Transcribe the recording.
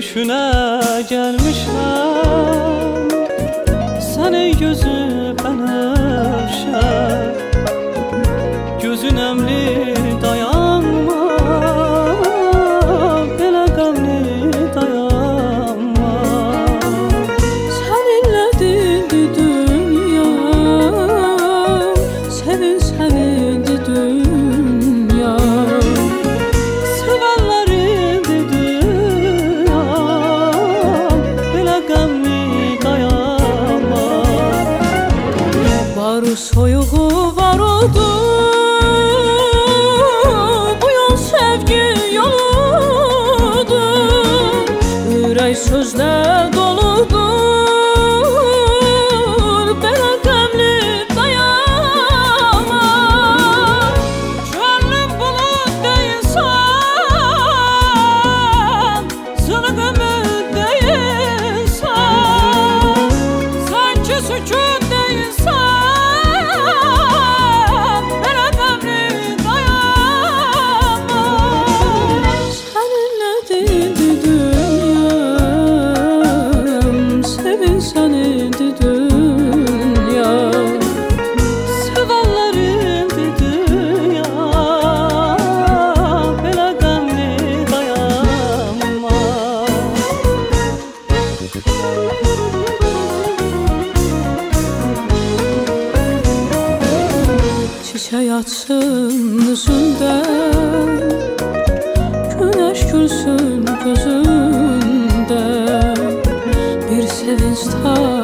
gülüşüne gelmişler. Sen ey gözü benevşe, gözün emli dayanma, belə qəmli dayanma. Seninle dildi dünya, senin sevindi dünya. Sevenlerin dünya, belə qəmli dayanma. Var soyuğu var oldu, bu yol sevgi yoludur. Ürək sözlə doludur, belə qəmli dayanma. Gönlüm bulut değilsen, zılgımı değilsen, sanki sükut değilsen, belə qəmli dayanma. Seninle dildi dünyam, sevin senindi dünya. Sevenlerin dünya, belə qəmli dayanma. Çiçek açsın üzündə, güneş gülsün gözündə, bir sevinç